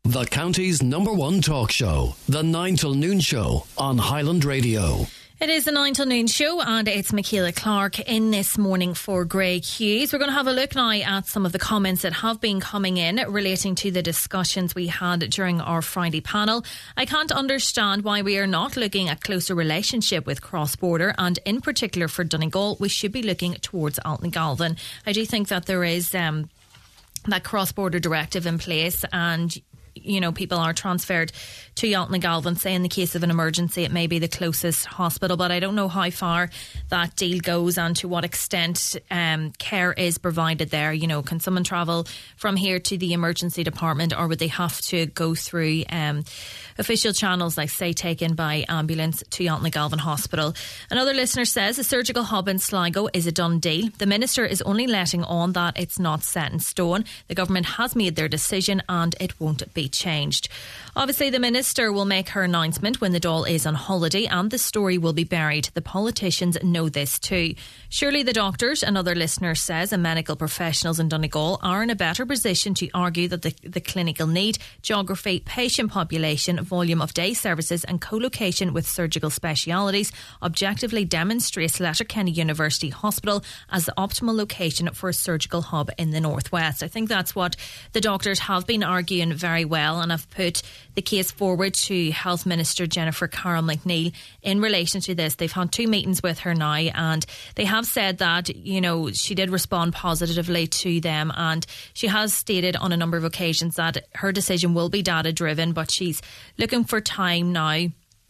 The county's number one talk show, The 9 till Noon Show on Highland Radio. It is the 9 till Noon Show, and it's Michaela Clark in this morning for Greg Hughes. We're going to have a look now at some of the comments that have been coming in relating to the discussions we had during our Friday panel. I can't understand why we are not looking at closer relationship with cross-border, and in particular for Donegal, we should be looking towards Altnagalvan. I do think that there is that cross-border directive in place, and people are transferred to Altnagalvan. Say in the case of an emergency, it may be the closest hospital, but I don't know how far that deal goes and to what extent care is provided there. Can someone travel from here to the emergency department, or would they have to go through official channels, like say taken by ambulance to Altnagalvan Hospital? Another listener says a surgical hub in Sligo is a done deal. The minister is only letting on that it's not set in stone. The government has made their decision and it won't be changed. Obviously, the minister will make her announcement when the Dáil is on holiday, and the story will be buried. The politicians know this too. Surely the doctors, another listener says, and medical professionals in Donegal are in a better position to argue that the clinical need, geography, patient population, volume of day services and co-location with surgical specialities objectively demonstrates Letterkenny University Hospital as the optimal location for a surgical hub in the northwest. I think that's what the doctors have been arguing very well, and I've put the case forward to Health Minister Jennifer Carroll McNeil in relation to this. They've had 2 meetings with her now, and they have said that, she did respond positively to them, and she has stated on a number of occasions that her decision will be data driven, but she's looking for time now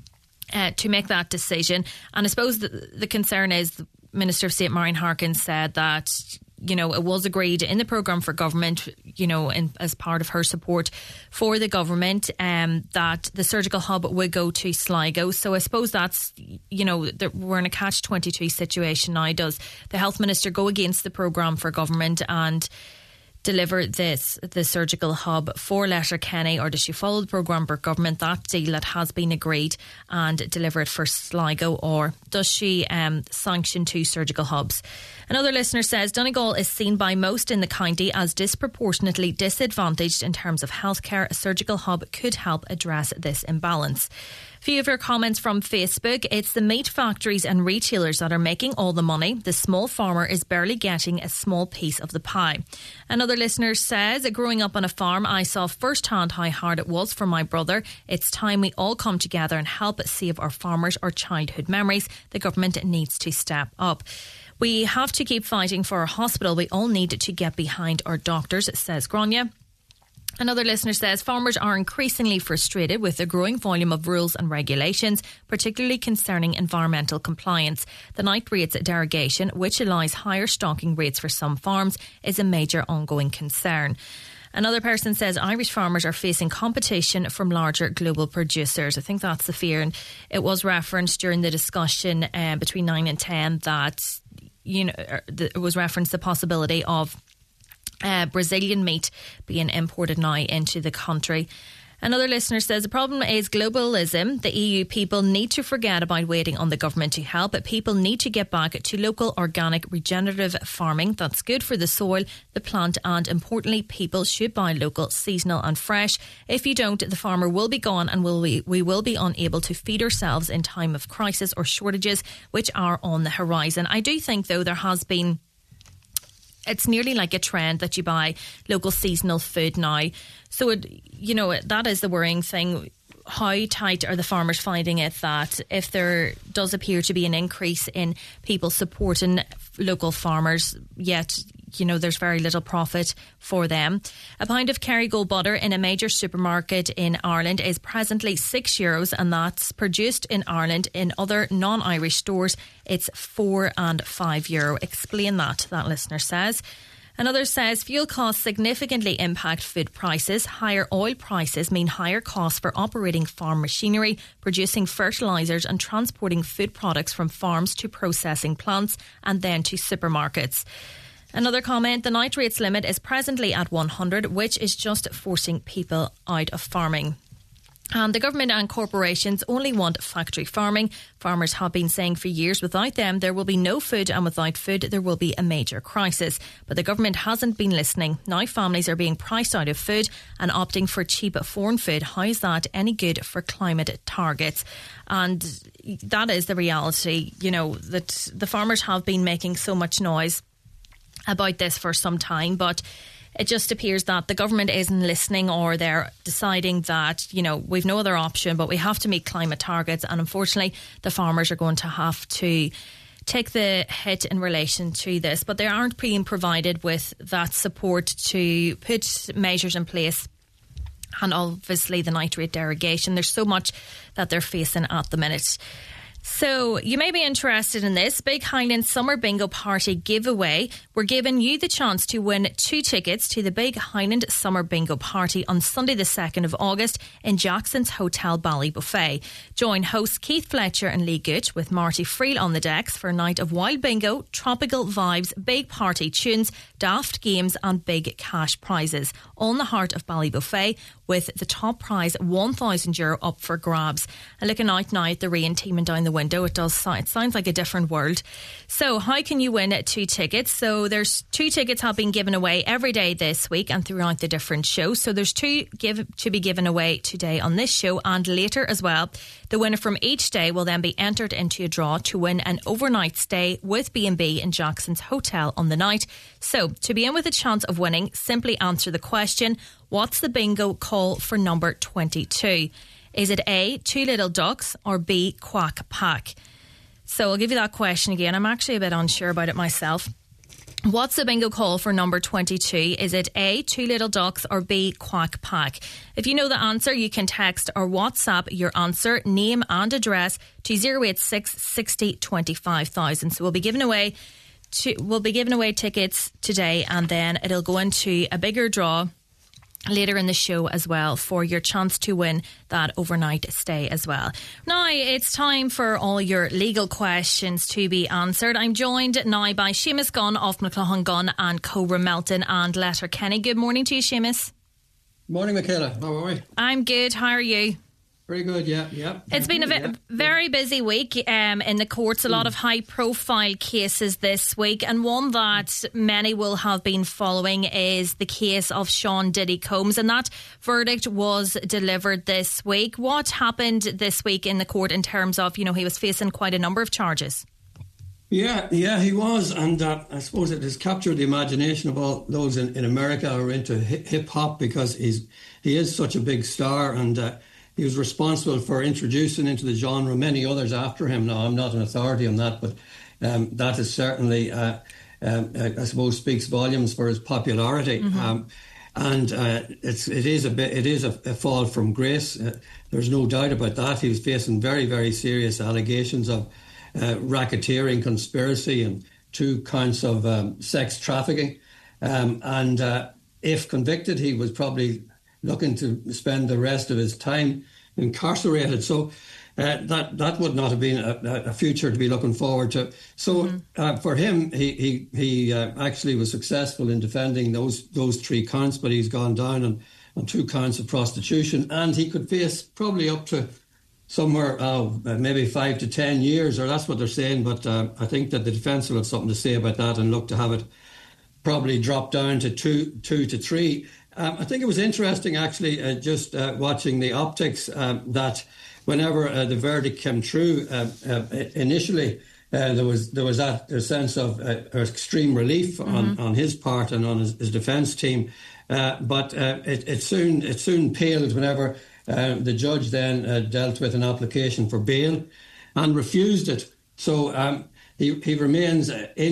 to make that decision. And I suppose the concern is the Minister of State Marion Harkins said that it was agreed in the programme for government, as part of her support for the government, that the surgical hub would go to Sligo. So I suppose that's, we're in a catch-22 situation now. Does the Health Minister go against the programme for government and deliver the surgical hub for Letterkenny, or does she follow the programme for government, that deal that has been agreed, and deliver it for Sligo, or does she sanction 2 surgical hubs? Another listener says Donegal is seen by most in the county as disproportionately disadvantaged in terms of healthcare. A surgical hub could help address this imbalance. Few of your comments from Facebook. It's the meat factories and retailers that are making all the money. The small farmer is barely getting a small piece of the pie. Another listener says, growing up on a farm, I saw firsthand how hard it was for my brother. It's time we all come together and help save our farmers, our childhood memories. The government needs to step up. We have to keep fighting for our hospital. We all need to get behind our doctors, says Grania. Another listener says farmers are increasingly frustrated with the growing volume of rules and regulations, particularly concerning environmental compliance. The night rates derogation, which allows higher stocking rates for some farms, is a major ongoing concern. Another person says Irish farmers are facing competition from larger global producers. I think that's the fear, and it was referenced during the discussion between 9 and 10 that it was referenced the possibility of Brazilian meat being imported now into the country. Another listener says the problem is globalism. The EU people need to forget about waiting on the government to help. People need to get back to local, organic, regenerative farming. That's good for the soil, the plant, and importantly, people should buy local, seasonal and fresh. If you don't, the farmer will be gone, and we will be unable to feed ourselves in time of crisis or shortages, which are on the horizon. I do think, though, there has been... It's nearly like a trend that you buy local seasonal food now. So, that is the worrying thing. How tight are the farmers finding it that if there does appear to be an increase in people supporting local farmers, yet, there's very little profit for them. A pound of Kerrygold butter in a major supermarket in Ireland is presently €6, and that's produced in Ireland. In other non-Irish stores, it's €4 and €5. Explain that listener says. Another says fuel costs significantly impact food prices. Higher oil prices mean higher costs for operating farm machinery, producing fertilisers and transporting food products from farms to processing plants and then to supermarkets. Another comment, the nitrates limit is presently at 100, which is just forcing people out of farming. And the government and corporations only want factory farming. Farmers have been saying for years without them there will be no food, and without food there will be a major crisis. But the government hasn't been listening. Now families are being priced out of food and opting for cheap foreign food. How is that any good for climate targets? And that is the reality, that the farmers have been making so much noise about this for some time, but it just appears that the government isn't listening, or they're deciding that, we've no other option, but we have to meet climate targets. And unfortunately, the farmers are going to have to take the hit in relation to this. But they aren't being provided with that support to put measures in place. And obviously the nitrate derogation. There's so much that they're facing at the minute. So you may be interested in this. Big Highland Summer Bingo Party giveaway. We're giving you the chance to win 2 tickets to the Big Highland Summer Bingo Party on Sunday the 2nd of August in Jackson's Hotel Ballybuffet. Join hosts Keith Fletcher and Lee Gooch with Marty Freel on the decks for a night of wild bingo, tropical vibes, big party tunes, daft games and big cash prizes. All in the heart of Ballybuffet, with the top prize €1,000 up for grabs. And looking out now at the rain teeming down the window, it sounds like a different world. So how can you win 2 tickets? So there's 2 tickets have been given away every day this week and throughout the different shows. So there's 2 to be given away today on this show and later as well. The winner from each day will then be entered into a draw to win an overnight stay with B&B in Jackson's Hotel on the night. So to be in with a chance of winning, simply answer the question: what's the bingo call for number 22? Is it A, 2 Little Ducks, or B, Quack Pack? So I'll give you that question again. I'm actually a bit unsure about it myself. What's the bingo call for number 22? Is it A, 2 Little Ducks, or B, Quack Pack? If you know the answer, you can text or WhatsApp your answer, name and address to 086 60 25,000. So we'll be giving away tickets today, and then it'll go into a bigger draw later in the show as well for your chance to win that overnight stay as well. Now it's time for all your legal questions to be answered. I'm joined now by Seamus Gunn of McLaughlin Gunn and Cobra Melton and Letterkenny. Good morning to you, Seamus. Morning, Michaela. How are we? I'm good. How are you? Very good, yeah. It's been a very busy week in the courts. A lot of high-profile cases this week, and one that many will have been following is the case of Sean Diddy Combs, and that verdict was delivered this week. What happened this week in the court in terms of, he was facing quite a number of charges? Yeah, he was, and I suppose it has captured the imagination of all those in America who are into hip-hop, because he is such a big star, and he was responsible for introducing into the genre many others after him. Now, I'm not an authority on that, but that is certainly, I suppose, speaks volumes for his popularity. Mm-hmm. It is a fall from grace. There's no doubt about that. He was facing very, very serious allegations of racketeering, conspiracy, and 2 counts of sex trafficking. If convicted, he was probably looking to spend the rest of his time incarcerated. So that would not have been a future to be looking forward to. So for him, he actually was successful in defending those 3 counts, but he's gone down on 2 counts of prostitution, and he could face probably up to somewhere maybe 5 to 10 years, or that's what they're saying. But I think that the defence will have something to say about that and look to have it probably drop down to 2 to 3. I think it was interesting, actually, just watching the optics, that whenever the verdict came through, initially there was that sense of extreme relief on his part and on his defence team, but it soon paled whenever the judge then dealt with an application for bail and refused it. So he remains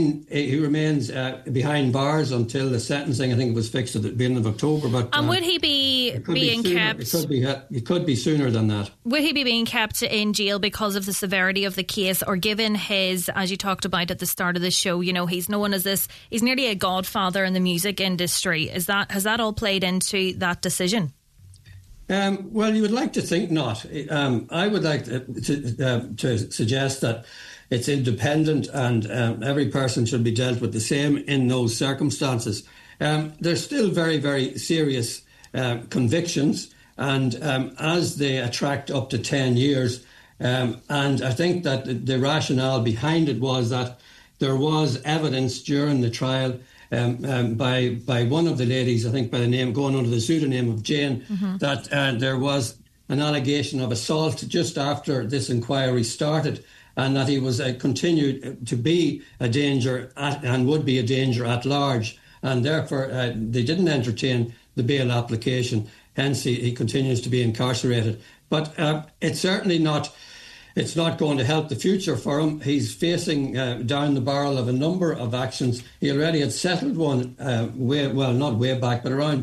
behind bars until the sentencing. I think it was fixed at the beginning of October. But would he be being kept? It could be sooner than that. Would he be being kept in jail because of the severity of the case, or given his, as you talked about at the start of the show, he's known as this, he's nearly a godfather in the music industry. Has that all played into that decision? Well, you would like to think not. I would like to suggest that it's independent, and every person should be dealt with the same in those circumstances. There's still very, very serious convictions, And as they attract up to 10 years, and I think that the rationale behind it was that there was evidence during the trial by one of the ladies, I think by the name, going under the pseudonym of Jane, that there was an allegation of assault just after this inquiry started, and that he was continued to be a danger and would be a danger at large, and therefore they didn't entertain the bail application. Hence, he continues to be incarcerated. But it's certainly not. It's not going to help the future for him. He's facing down the barrel of a number of actions. He already had settled one not way back, but around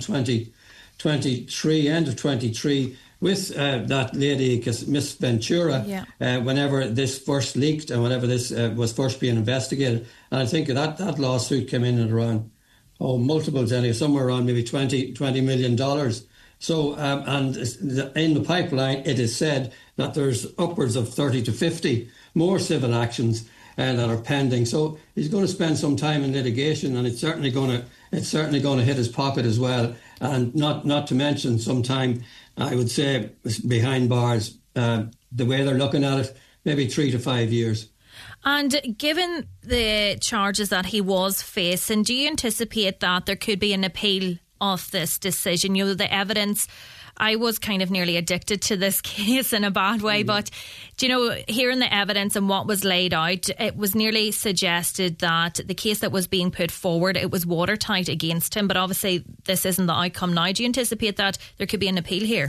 2023, end of 23, with that lady, Miss Ventura, whenever this first leaked and whenever this was first being investigated. And I think that lawsuit came in at around, multiples anyway, somewhere around maybe $20 million. So, and in the pipeline, it is said that there's upwards of 30 to 50 more civil actions that are pending. So he's going to spend some time in litigation, and it's certainly going to hit his pocket as well. And not to mention some time, I would say, behind bars. The way they're looking at it, maybe 3 to 5 years. And given the charges that he was facing, do you anticipate that there could be an appeal of this decision? You know, the evidence, I was kind of nearly addicted to this case in a bad way, but do you know, hearing the evidence and what was laid out, it was nearly suggested that the case that was being put forward, it was watertight against him, but obviously this isn't the outcome now. Do you anticipate that there could be an appeal here?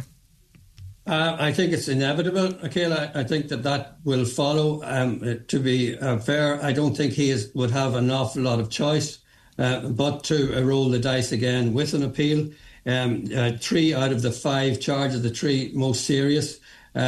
I think it's inevitable, Akela. I think that will follow. To be fair, I don't think he would have an awful lot of choice but to roll the dice again with an appeal. 3 out of the 5 charges, the 3 most serious,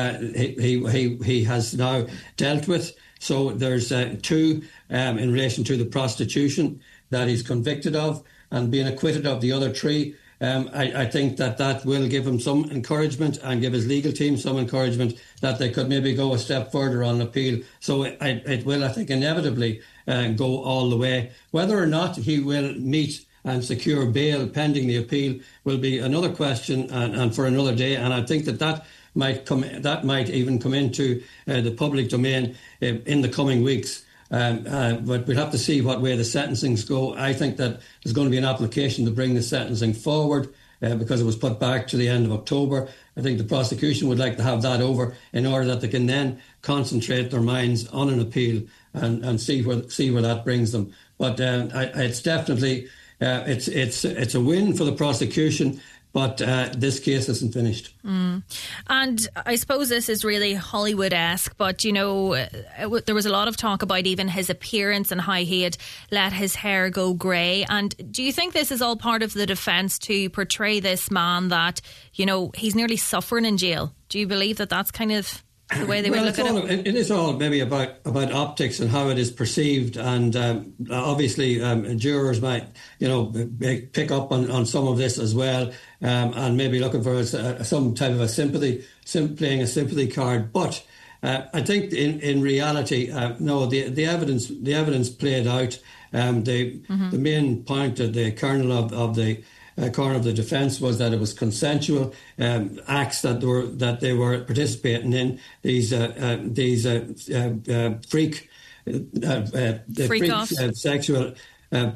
he has now dealt with. So there's 2 in relation to the prostitution that he's convicted of, and being acquitted of the other 3. I think that will give him some encouragement and give his legal team some encouragement that they could maybe go a step further on appeal. So it will, I think, inevitably go all the way. Whether or not he will meet and secure bail pending the appeal will be another question and for another day. And I think that might even come into the public domain in the coming weeks. But we'll have to see what way the sentencings go. I think that there's going to be an application to bring the sentencing forward because it was put back to the end of October. I think the prosecution would like to have that over in order that they can then concentrate their minds on an appeal and see where that brings them. But it's definitely it's a win for the prosecution. But this case isn't finished. And I suppose this is really Hollywood-esque, but, you know, there was a lot of talk about even his appearance and how he had let his hair go grey. And do you think this is all part of the defence to portray this man that, you know, he's nearly suffering in jail? Do you believe that that's kind of the way they would look at it? It is all maybe about optics and how it is perceived, and obviously jurors might, you know, pick up on some of this as well, and maybe looking for some type of a playing a sympathy card. But I think in reality, no, the evidence played out. The main point that the kernel of the corner of the defence was that it was consensual acts that they were participating in. These freak sexual. I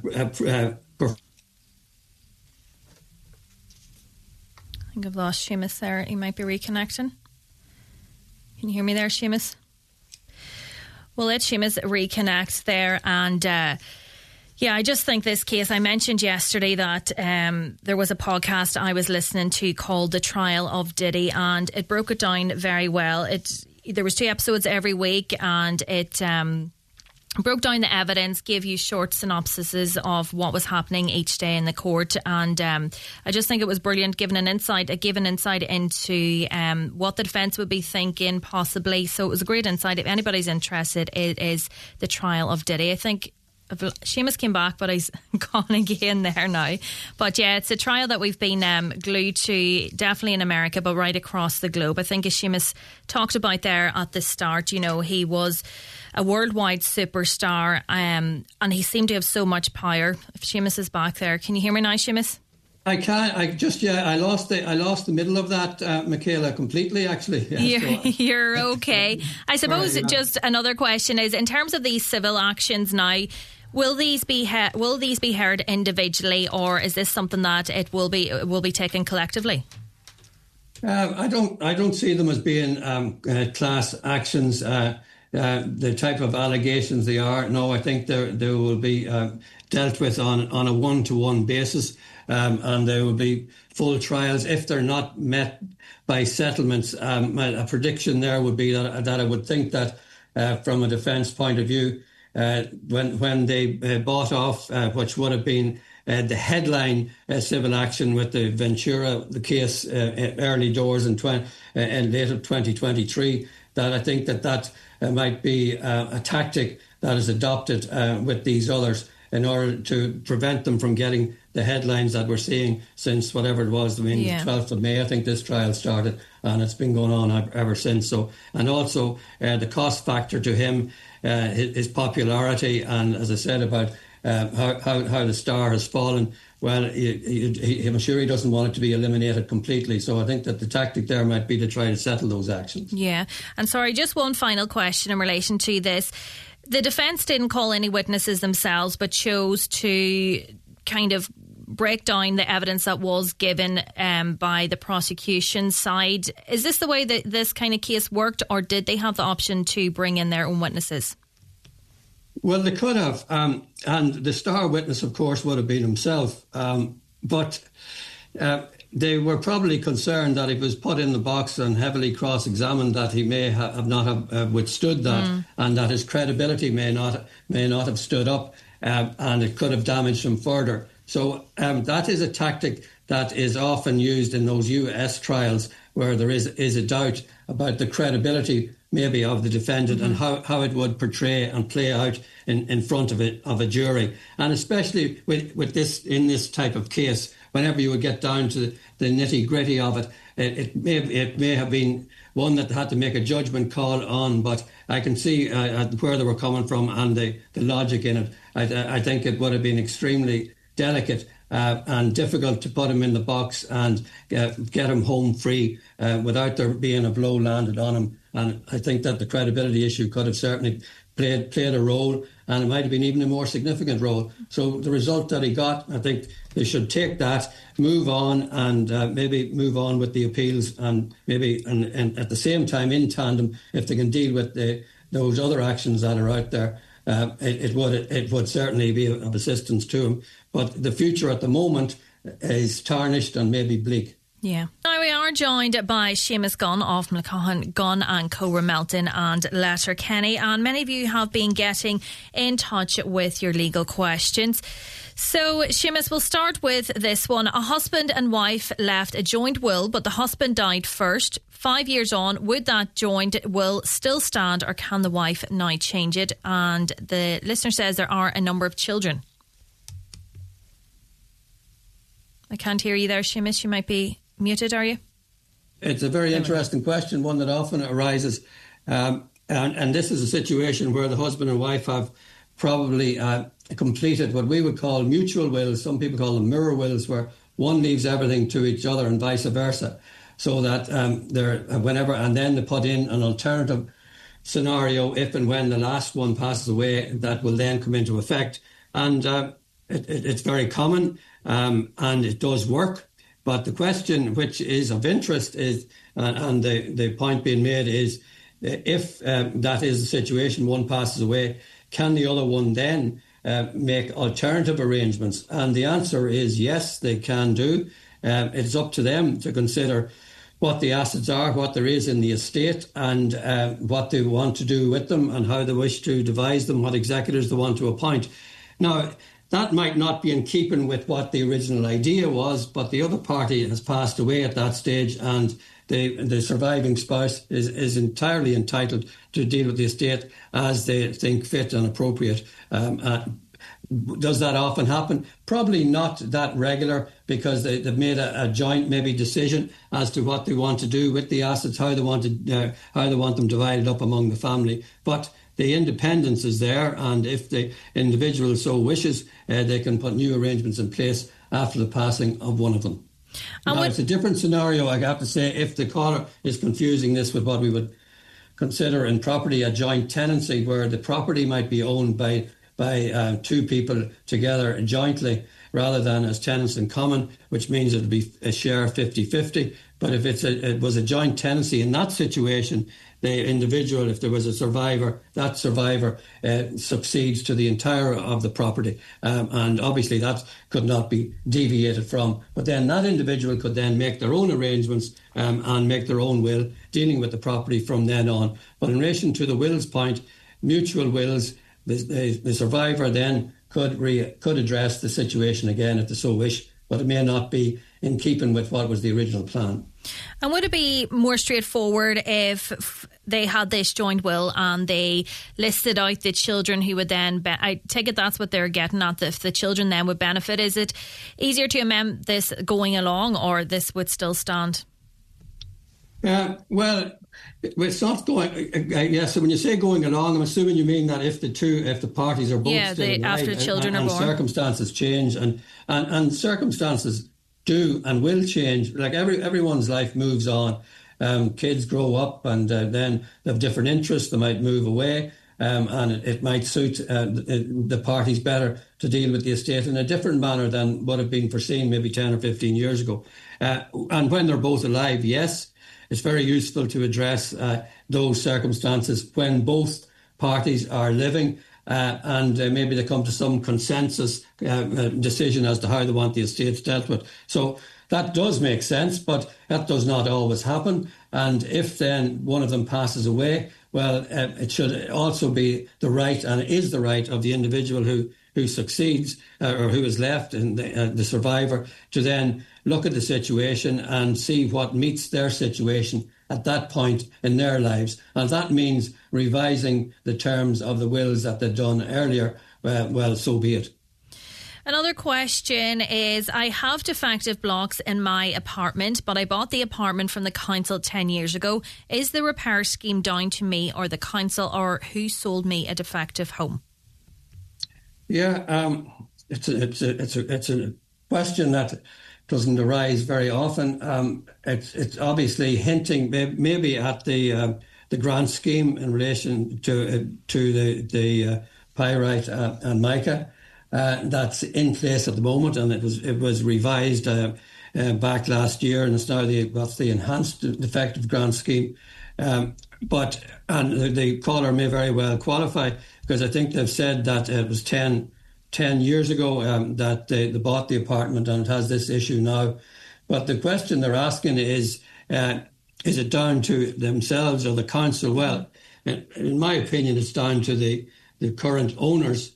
think I've lost Seamus there. He might be reconnecting. Can you hear me there, Seamus? We'll let Seamus reconnect there. And yeah, I just think this case, I mentioned yesterday that there was a podcast I was listening to called The Trial of Diddy, and it broke it down very well. There was 2 episodes every week, and it broke down the evidence, gave you short synopsises of what was happening each day in the court, and I just think it was brilliant, giving an insight into what the defence would be thinking possibly. So it was a great insight. If anybody's interested, it is The Trial of Diddy. I think Seamus came back, but he's gone again there now. But yeah, it's a trial that we've been glued to, definitely in America, but right across the globe. I think as Seamus talked about there at the start, you know, he was a worldwide superstar, and he seemed to have so much power. If Seamus is back there, can you hear me now, Seamus? I can't. I lost the middle of that, Michaela, completely. Actually, you're okay. I suppose just another question is, in terms of these civil actions now, will these be heard individually, or is this something that it will be taken collectively? I don't see them as being class actions. The type of allegations they are. No, I think they will be dealt with on a one-to-one basis. And there will be full trials if they're not met by settlements. A prediction there would be that I would think that from a defence point of view, when they bought off, which would have been the headline civil action with the Ventura, the case early doors in late of 2023, that I think that might be a tactic that is adopted with these others in order to prevent them from getting the headlines that we're seeing since whatever it was, the 12th of May, I think this trial started, and it's been going on ever since. So, and also the cost factor to him, his popularity, and as I said about how the star has fallen. Well, I'm sure he doesn't want it to be eliminated completely. So I think that the tactic there might be to try to settle those actions. Yeah. And sorry, just one final question in relation to this. The defence didn't call any witnesses themselves, but chose to kind of break down the evidence that was given by the prosecution side. Is this the way that this kind of case worked, or did they have the option to bring in their own witnesses? Well, they could have. And the star witness, of course, would have been himself. But they were probably concerned that if he was put in the box and heavily cross-examined, that he may not have withstood that, and that his credibility may not have stood up, and it could have damaged him further. So that is a tactic that is often used in those US trials where there is a doubt about the credibility maybe of the defendant and how it would portray and play out in front of a jury. And especially with this, in this type of case, whenever you would get down to the nitty-gritty of it, it may have been one that had to make a judgment call on, but I can see where they were coming from and the logic in it. I think it would have been extremely delicate and difficult to put him in the box and get him home free without there being a blow landed on him. And I think that the credibility issue could have certainly played a role, and it might have been even a more significant role. So the result that he got, I think they should take that, move on, and maybe move on with the appeals, and maybe and at the same time, in tandem, if they can deal with those other actions that are out there, it would certainly be of assistance to him. But the future at the moment is tarnished and maybe bleak. Yeah. Now we are joined by Seamus Gunn of McCahan Gunn and Co. Melton and Letterkenny, and many of you have been getting in touch with your legal questions. So, Seamus, we'll start with this one. A husband and wife left a joint will, but the husband died first. 5 years on, would that joint will still stand, or can the wife now change it? And the listener says there are a number of children. I can't hear you there, Seamus. You might be muted, are you? It's a very interesting question, one that often arises. And this is a situation where the husband and wife have probably completed what we would call mutual wills. Some people call them mirror wills, where one leaves everything to each other and vice versa. So that whenever, and then they put in an alternative scenario if and when the last one passes away, that will then come into effect. And it's very common, and it does work. But the question which is of interest is, and the point being made is, if that is the situation, one passes away, can the other one then make alternative arrangements? And the answer is yes, they can do. It's up to them to consider what the assets are, what there is in the estate, and what they want to do with them, and how they wish to devise them, what executors they want to appoint. Now, that might not be in keeping with what the original idea was, but the other party has passed away at that stage, and the surviving spouse is entirely entitled to deal with the estate as they think fit and appropriate. Does that often happen? Probably not that regular, because they've made a joint maybe decision as to what they want to do with the assets, how they want them divided up among the family. But the independence is there, and if the individual so wishes, they can put new arrangements in place after the passing of one of them. Now, it's a different scenario, I have to say, if the caller is confusing this with what we would consider in property a joint tenancy, where the property might be owned by two people together jointly rather than as tenants in common, which means it would be a share 50-50. But if it was a joint tenancy, in that situation, the individual, if there was a survivor, that survivor succeeds to the entire of the property. And obviously that could not be deviated from. But then that individual could then make their own arrangements and make their own will dealing with the property from then on. But in relation to the wills point, mutual wills, the survivor then could address the situation again if they so wish, but it may not be in keeping with what was the original plan. And would it be more straightforward if they had this joint will and they listed out the children who would then... I take it that's what they're getting at, if the children then would benefit. Is it easier to amend this going along, or this would still stand? Well, it's not going... yes, so when you say going along, I'm assuming you mean that if the parties are both still alive, after the children are born, circumstances change, and circumstances do and will change. Like everyone's life moves on. Kids grow up and then they have different interests. They might move away, and it might suit the parties better to deal with the estate in a different manner than what had been foreseen maybe 10 or 15 years ago. And when they're both alive, yes, it's very useful to address those circumstances when both parties are living. And maybe they come to some consensus decision as to how they want the estates dealt with. So that does make sense, but that does not always happen. And if then one of them passes away, well, it should also be the right, and it is the right, of the individual who succeeds or who is left, and the survivor, to then look at the situation and see what meets their situation at that point in their lives. And that means revising the terms of the wills that they've done earlier. Well, so be it. Another question is, I have defective blocks in my apartment, but I bought the apartment from the council 10 years ago. Is the repair scheme down to me or the council, or who sold me a defective home? Yeah, it's a question that doesn't arise very often. It's obviously hinting maybe at the grant scheme in relation to the pyrite and mica that's in place at the moment, and it was revised back last year, and it's now the enhanced defective grant scheme. But the caller may very well qualify, because I think they've said that it was 10 years ago that they bought the apartment, and it has this issue now. But the question they're asking is it down to themselves or the council? Well, in my opinion, it's down to the current owners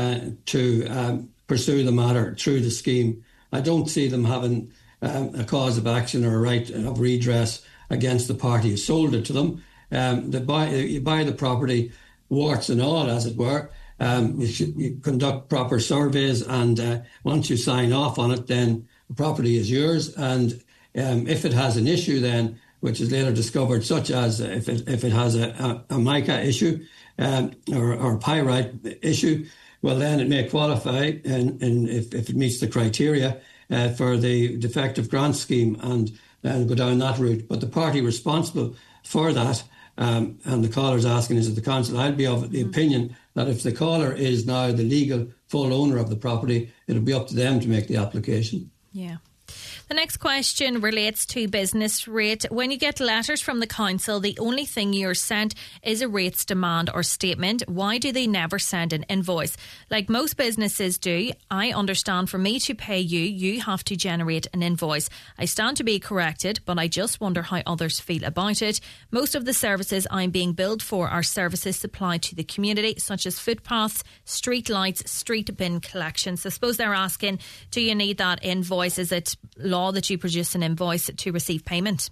to pursue the matter through the scheme. I don't see them having a cause of action or a right of redress against the party who sold it to them. You buy the property, warts and all, as it were. You conduct proper surveys, and once you sign off on it, then the property is yours. And if it has an issue then, which is later discovered, such as if it has a mica issue or pyrite issue, well, then it may qualify, and if it meets the criteria for the defective grant scheme, and then go down that route. But the party responsible for that, and the caller's asking, is it the council? I'd be of the opinion that if the caller is now the legal full owner of the property, it'll be up to them to make the application. Yeah. The next question relates to business rate. When you get letters from the council, the only thing you're sent is a rates demand or statement. Why do they never send an invoice? Like most businesses do, I understand for me to pay you, you have to generate an invoice. I stand to be corrected, but I just wonder how others feel about it. Most of the services I'm being billed for are services supplied to the community, such as footpaths, street lights, street bin collections. I suppose they're asking, do you need that invoice? Is it law that you produce an invoice to receive payment?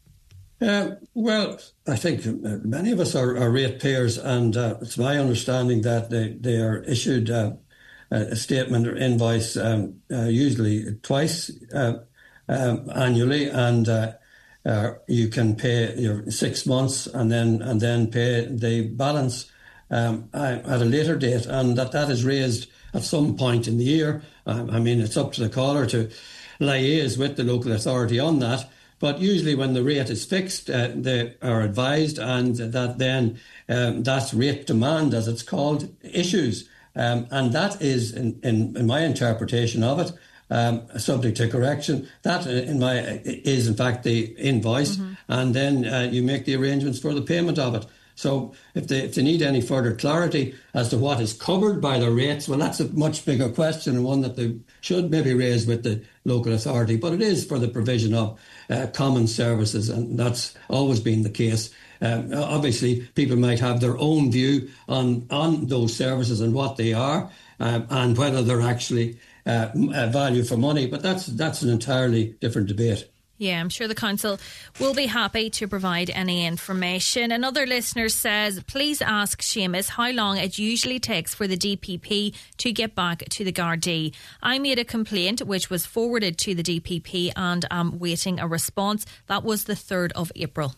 Well, I think many of us are ratepayers, and it's my understanding that they are issued a statement or invoice usually twice annually, and you can pay your 6 months and then pay the balance at a later date, and that is raised at some point in the year, I mean, it's up to the caller to liaise with the local authority on that. But usually when the rate is fixed, they are advised, and that then that rate demand, as it's called, issues. And that is, in my interpretation of it, subject to correction. That, is in fact the invoice, and then you make the arrangements for the payment of it. So if they need any further clarity as to what is covered by the rates, well, that's a much bigger question, and one that they should maybe raise with the local authority. But it is for the provision of common services, and that's always been the case. Obviously, people might have their own view on those services and what they are, and whether they're actually value for money. But that's an entirely different debate. Yeah, I'm sure the council will be happy to provide any information. Another listener says, please ask Seamus how long it usually takes for the DPP to get back to the Gardaí. I made a complaint which was forwarded to the DPP and I'm waiting a response. That was the 3rd of April.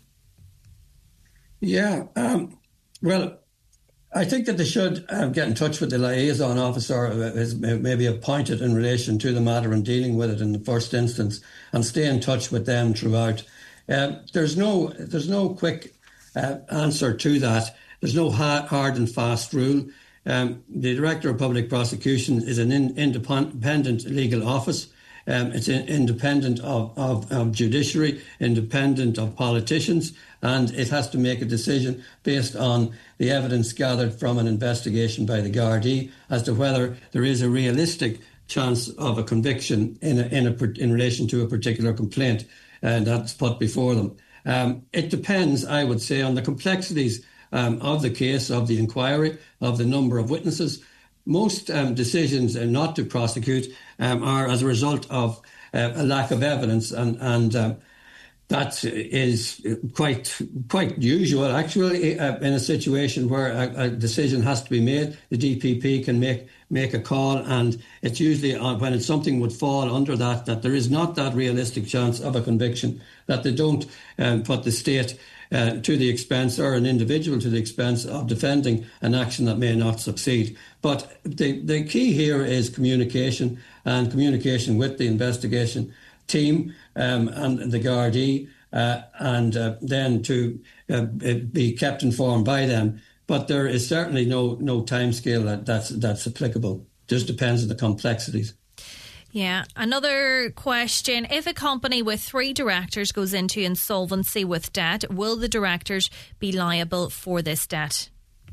Yeah, well, I think that they should get in touch with the liaison officer who is maybe appointed in relation to the matter and dealing with it in the first instance, and stay in touch with them throughout. There's no quick answer to that. There's no hard and fast rule. The Director of Public Prosecution is an independent legal office. It's independent of judiciary, independent of politicians, and it has to make a decision based on the evidence gathered from an investigation by the Gardaí as to whether there is a realistic chance of a conviction in relation to a particular complaint that's put before them. It depends, I would say, on the complexities of the case, of the inquiry, of the number of witnesses. Most decisions not to prosecute are as a result of a lack of evidence, and that is quite usual, actually, in a situation where a decision has to be made. The DPP can make a call, and it's usually when it's something would fall under that there is not that realistic chance of a conviction, that they don't put the state to the expense, or an individual to the expense of defending an action that may not succeed. But the key here is communication, and communication with the investigation team and the Gardaí, and then to be kept informed by them. But there is certainly no timescale that's applicable. Just depends on the complexities. Yeah. Another question. If a company with 3 directors goes into insolvency with debt, will the directors be liable for this debt?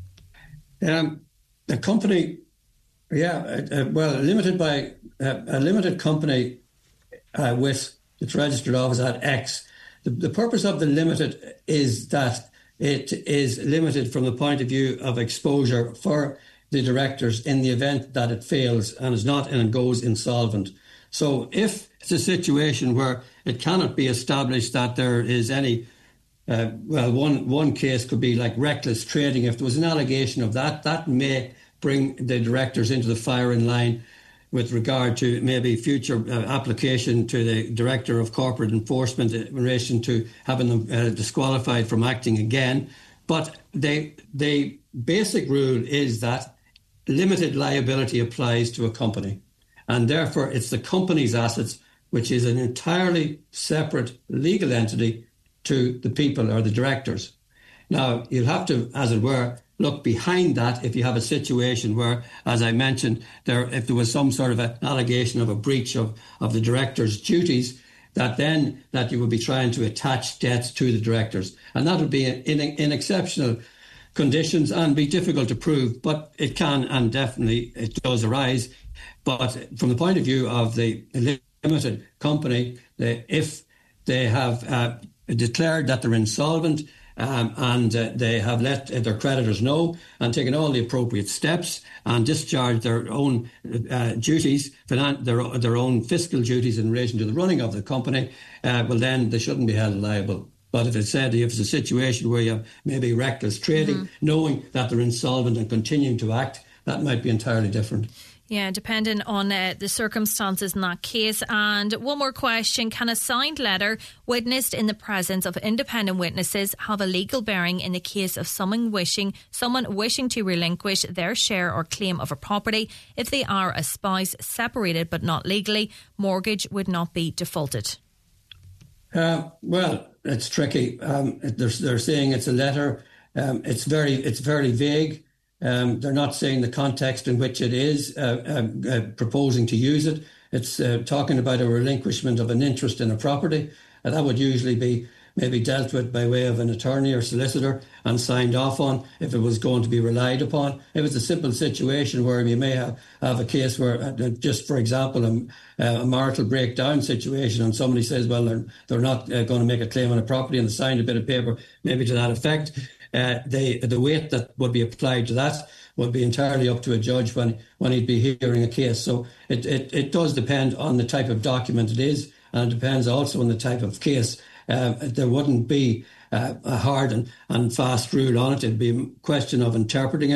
The company, a limited company with its registered office at X. The purpose of the limited is that it is limited from the point of view of exposure for the directors in the event that it fails and is not and goes insolvent. So if it's a situation where it cannot be established that there is any, one case could be like reckless trading. If there was an allegation of that may bring the directors into the firing line with regard to maybe future application to the Director of Corporate Enforcement in relation to having them disqualified from acting again. But the basic rule is that limited liability applies to a company, and therefore it's the company's assets, which is an entirely separate legal entity to the people or the directors. Now, you'll have to, as it were, look behind that if you have a situation where, as I mentioned, if there was some sort of an allegation of a breach of the director's duties, that you would be trying to attach debts to the directors. And that would be in exceptional conditions and be difficult to prove, but it can, and definitely it does arise. But from the point of view of the limited company, if they have declared that they're insolvent, and they have let their creditors know and taken all the appropriate steps and discharged their own duties, their own fiscal duties in relation to the running of the company, well, then they shouldn't be held liable. But if it's a situation where you have maybe reckless trading, knowing that they're insolvent and continuing to act, that might be entirely different. Yeah, depending on the circumstances in that case. And one more question. Can a signed letter witnessed in the presence of independent witnesses have a legal bearing in the case of someone wishing to relinquish their share or claim of a property? If they are a spouse, separated but not legally, mortgage would not be defaulted. Well, it's tricky. They're saying it's a letter. It's very vague. They're not saying the context in which it is proposing to use it. It's talking about a relinquishment of an interest in a property. And that would usually be maybe dealt with by way of an attorney or solicitor and signed off on if it was going to be relied upon. If it's a simple situation where you may have a case where, just for example, a marital breakdown situation, and somebody says, well, they're not going to make a claim on a property, and they signed a bit of paper maybe to that effect, the weight that would be applied to that would be entirely up to a judge when he'd be hearing a case. So it does depend on the type of document it is, and it depends also on the type of case. There wouldn't be a hard and fast rule on it. It'd be a question of interpreting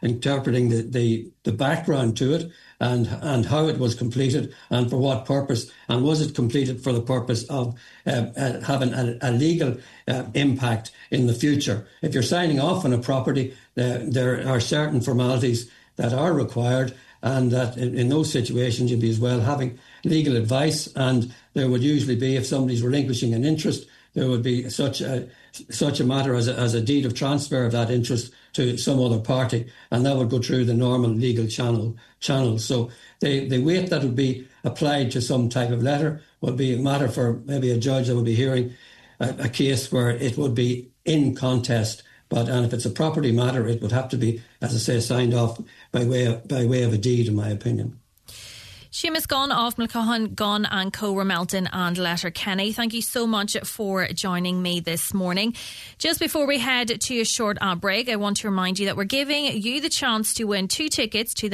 the background to it and how it was completed and for what purpose, and was it completed for the purpose of having a legal impact in the future. If you're signing off on a property, there are certain formalities that are required, and that in those situations you'd be as well having legal advice, and there would usually be, if somebody's relinquishing an interest, there would be such a matter as a deed of transfer of that interest to some other party, and that would go through the normal legal channels. So the weight that would be applied to some type of letter would be a matter for maybe a judge that would be hearing a case where it would be in contest. And if it's a property matter, it would have to be, as I say, signed off by way of a deed, in my opinion. Seamus Gunn of Mulcahan, Gunn and Co. Ramelton and Letterkenny. Thank you so much for joining me this morning. Just before we head to a short break, I want to remind you that we're giving you the chance to win 2 tickets to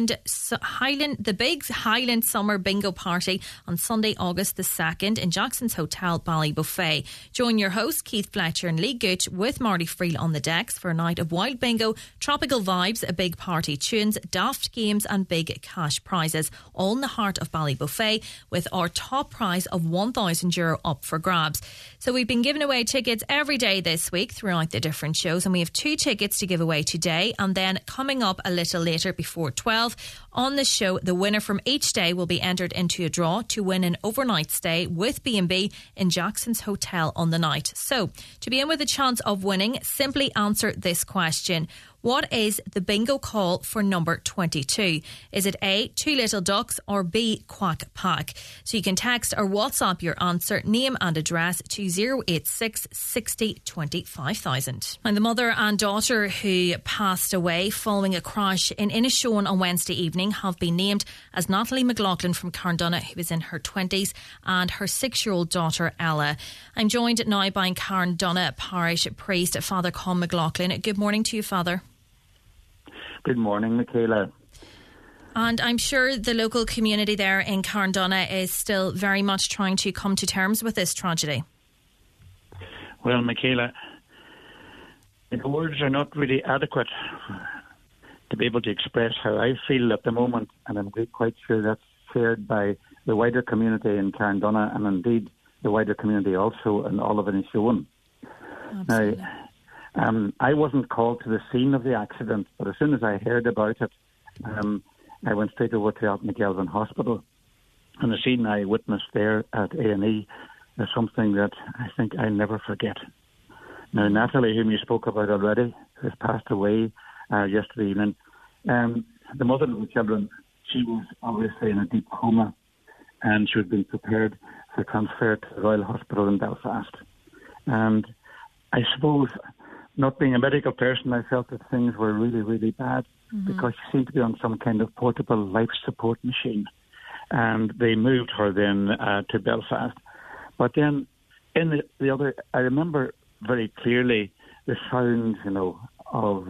the big Highland Summer Bingo Party on Sunday, August the 2nd in Jackson's Hotel, Ballybuffet. Join your hosts, Keith Fletcher and Lee Gooch, with Marty Friel on the decks for a night of wild bingo, tropical vibes, a big party tunes, daft games and big cash prizes, all in the heart of Ballybuffet, with our top prize of €1,000 up for grabs. So we've been giving away tickets every day this week throughout the different shows, and we have 2 tickets to give away today. And then coming up a little later, before 12 on the show, the winner from each day will be entered into a draw to win an overnight stay with B&B in Jackson's Hotel on the night. So to be in with a chance of winning, simply answer this question. What is the bingo call for number 22? Is it A, 2 Little Ducks, or B, Quack Pack? So you can text or WhatsApp your answer, name and address to 086 60 20 5000. And the mother and daughter who passed away following a crash in Inishowen on Wednesday evening have been named as Natalie McLaughlin from Carndonagh, who was in her 20s, and her 6-year-old daughter Ella. I'm joined now by Carndonagh Parish Priest, Father Con McLaughlin. Good morning to you, Father. Good morning, Michaela. And I'm sure the local community there in Carndonagh is still very much trying to come to terms with this tragedy. Well, Michaela, the words are not really adequate to be able to express how I feel at the moment, and I'm quite sure that's shared by the wider community in Carndonagh, and indeed the wider community also in all of Inishowen. Absolutely. Now, I wasn't called to the scene of the accident, but as soon as I heard about it, I went straight over to Altnagelvin Hospital. And the scene I witnessed there at A&E is something that I think I'll never forget. Now, Natalie, whom you spoke about already, has passed away yesterday evening. The mother of the children, she was obviously in a deep coma, and she had been prepared for transfer to the Royal Hospital in Belfast. And I suppose, not being a medical person, I felt that things were really, really bad because she seemed to be on some kind of portable life support machine. And they moved her then to Belfast. But then in the other, I remember very clearly the sounds, of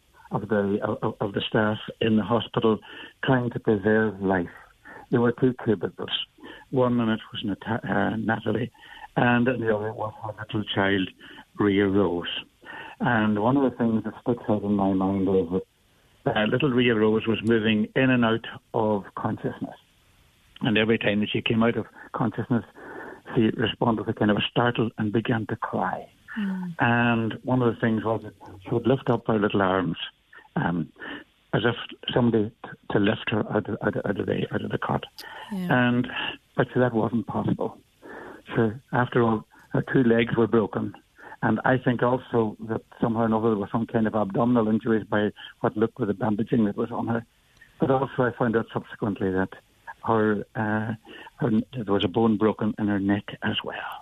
the staff in the hospital trying to preserve life. There were 2 cubicles. One in it was Natalie, and the other was her little child, Rhea Rose. And one of the things that sticks out in my mind is that little Ria Rose was moving in and out of consciousness. And every time that she came out of consciousness, she responded with a kind of a startle and began to cry. And one of the things was that she would lift up her little arms as if somebody to lift her out of the cot. Yeah. But that wasn't possible. So after all, her two legs were broken. And I think also that somehow or another there was some kind of abdominal injuries by what looked like the bandaging that was on her. But also I found out subsequently that there was a bone broken in her neck as well.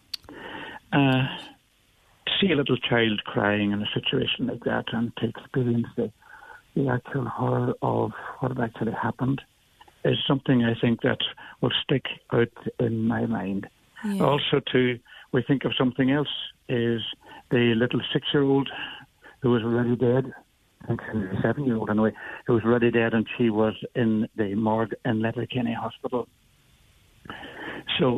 To see a little child crying in a situation like that and to experience the actual horror of what had actually happened is something I think that will stick out in my mind. Yeah. Also, we think of something else, is the little 6-year-old who was already dead. I think she was a 7-year-old anyway, who was already dead, and she was in the morgue in Letterkenny Hospital. So,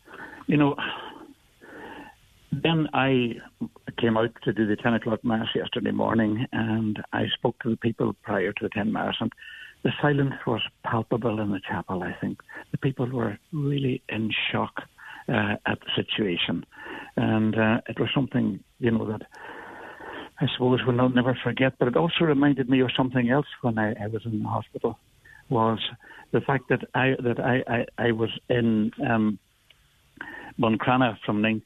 then I came out to do the 10 o'clock Mass yesterday morning, and I spoke to the people prior to the 10 Mass, and the silence was palpable in the chapel, I think. The people were really in shock at the situation. And it was something, that I suppose we'll never forget, but it also reminded me of something else when I was in the hospital, was the fact that I was in Buncrana from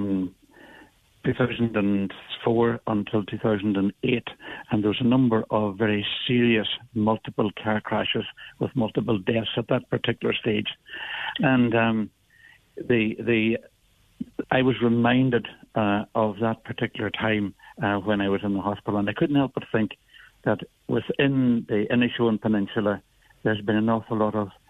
2004 until 2008, and there was a number of very serious multiple car crashes with multiple deaths at that particular stage. And I was reminded of that particular time when I was in the hospital, and I couldn't help but think that within the Inishowen Peninsula there's been an awful lot of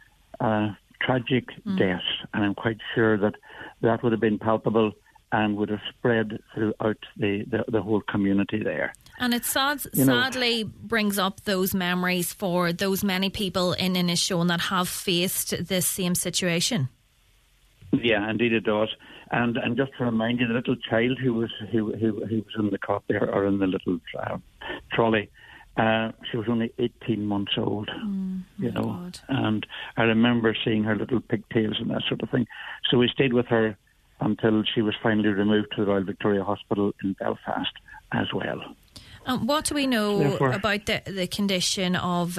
tragic deaths, and I'm quite sure that would have been palpable and would have spread throughout the whole community there. And it sadly brings up those memories for those many people in Inishowen that have faced this same situation. Yeah, indeed it does. And just to remind you, the little child who was in the cot there, or in the little trolley, she was only 18 months old, God. And I remember seeing her little pigtails and that sort of thing. So we stayed with her until she was finally removed to the Royal Victoria Hospital in Belfast as well. What do we know about the condition of...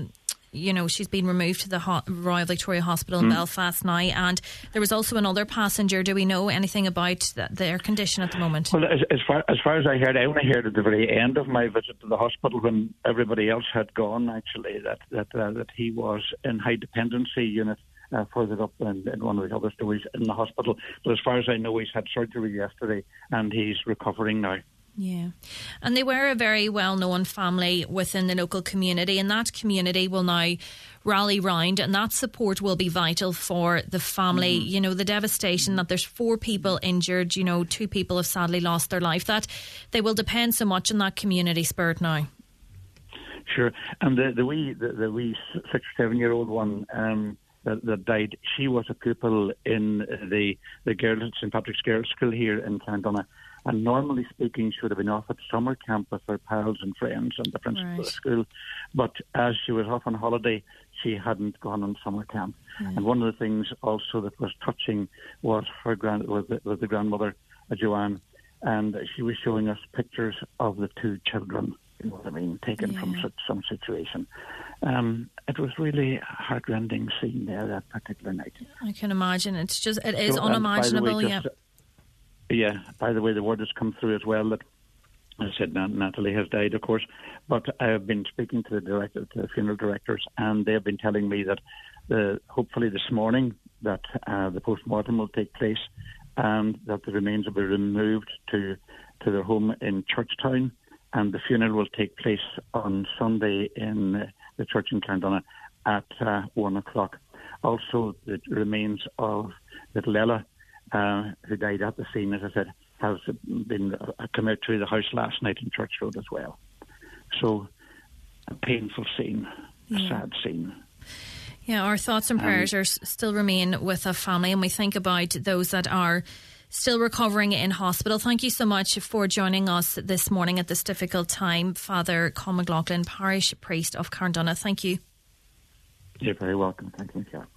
she's been removed to the Royal Victoria Hospital in Belfast now, and there was also another passenger. Do we know anything about their condition at the moment? Well, as far as I heard, I only heard at the very end of my visit to the hospital, when everybody else had gone, actually, that he was in high dependency unit further up in one of the other stories in the hospital. But as far as I know, he's had surgery yesterday and he's recovering now. Yeah. And they were a very well-known family within the local community, and that community will now rally round, and that support will be vital for the family. The devastation that there's 4 people injured, 2 people have sadly lost their life, that they will depend so much on that community spirit now. Sure. And the wee 6 or 7-year-old one that died, she was a pupil in the St. Patrick's Girls' School here in Clandona. And normally speaking, she would have been off at summer camp with her pals and friends and the principal of the school. But as she was off on holiday, she hadn't gone on summer camp. And one of the things also that was touching was the grandmother, Joanne, and she was showing us pictures of the 2 children, taken from some situation. It was really a heartrending scene there that particular night. I can imagine. It is unimaginable, Yeah, by the way, the word has come through as well that, as I said, Natalie has died, of course, but I have been speaking to the funeral directors, and they have been telling me that hopefully this morning that the post-mortem will take place, and that the remains will be removed to their home in Churchtown, and the funeral will take place on Sunday in the church in Clandona at 1 o'clock. Also, the remains of little Ella, who died at the scene, as I said, has been come out to the house last night in Church Road as well. So, a painful scene, a sad scene. Yeah, our thoughts and prayers still remain with the family, and we think about those that are still recovering in hospital. Thank you so much for joining us this morning at this difficult time, Father Colm McLaughlin, parish priest of Carndonagh. Thank you. You're very welcome. Thank you, Michelle.